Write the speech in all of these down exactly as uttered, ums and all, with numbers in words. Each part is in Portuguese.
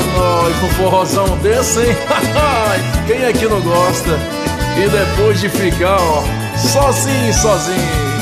nós, um forrozão desse, hein? Quem é que não gosta? E depois de ficar, ó, sozinho, sozinho.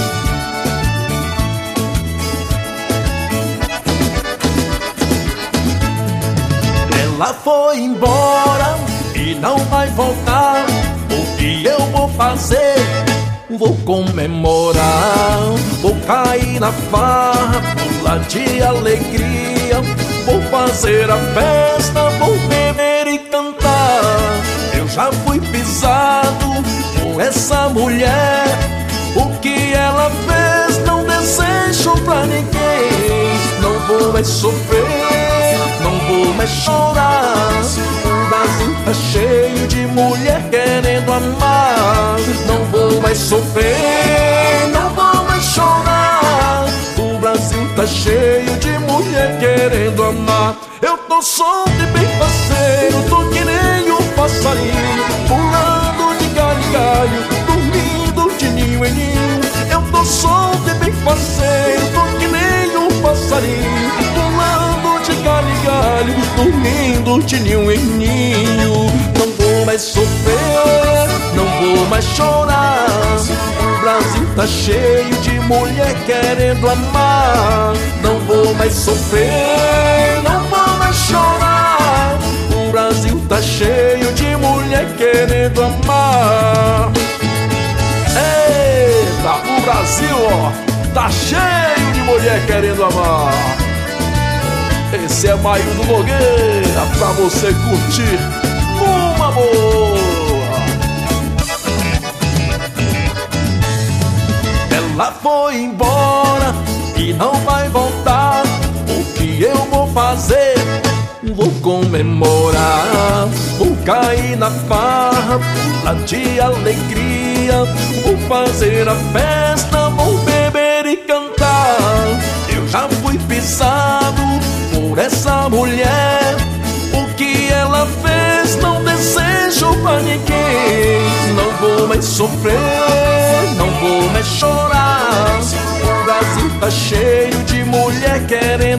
Ela foi embora e não vai voltar. O que eu vou fazer? Vou comemorar, vou cair na farra, pular de alegria. Vou fazer a festa, vou beber e cantar. Eu já fui pisado com essa mulher. O que ela fez não desejo pra ninguém. Não vou mais sofrer, não vou mais chorar. O Brasil tá cheio de mulher querendo amar. Não vou mais sofrer, não vou mais chorar. O Brasil tá cheio de mulher querendo amar. Eu tô solto e bem parceiro, tô que nem um passarinho, pulando de galho em galho, dormindo de ninho em ninho. Eu tô solto e bem parceiro, tô que nem um passarinho, pulando de galho em galho, dormindo de ninho em ninho. Não vou mais sofrer, não vou mais chorar. O Brasil tá cheio de mulher querendo amar. Não vou mais sofrer, não vou mais chorar. O Brasil tá cheio de mulher querendo amar. Eita, o Brasil, ó, tá cheio de mulher querendo amar. Esse é Maildo Nogueira, pra você curtir uma boa. Ela foi embora e não vai voltar. O que eu vou fazer? Vou comemorar, vou cair na farra, pular de alegria. Vou fazer a festa, vou beber e cantar. Eu já fui pisado por essa mulher. O que ela fez não desejo pra ninguém. Não vou mais sofrer, não vou mais chorar. O Brasil tá cheio de mulher querendo